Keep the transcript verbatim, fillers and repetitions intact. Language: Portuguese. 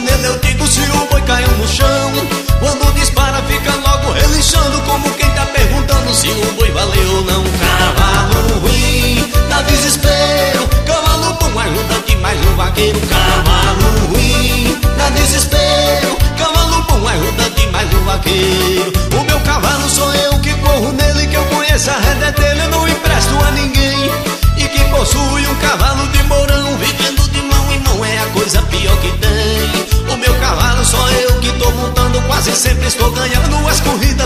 nele, eu digo se o boi caiu no chão. Quando dispara fica logo relinchando, como quem tá perguntando se o boi valeu ou não. Cavalo ruim, dá desespero. Cavalo bom ajuda demais o vaqueiro. Cavalo ruim, dá desespero. Cavalo bom ajuda demais o vaqueiro. O meu cavalo sou eu que corro nele, que eu conheço a rede dele, eu não empresto a ninguém. E que possui um cavalo de mourão, vivendo de mão em mão é a coisa pior que tem. O meu cavalo sou eu que tô montando, quase sempre estou ganhando as corridas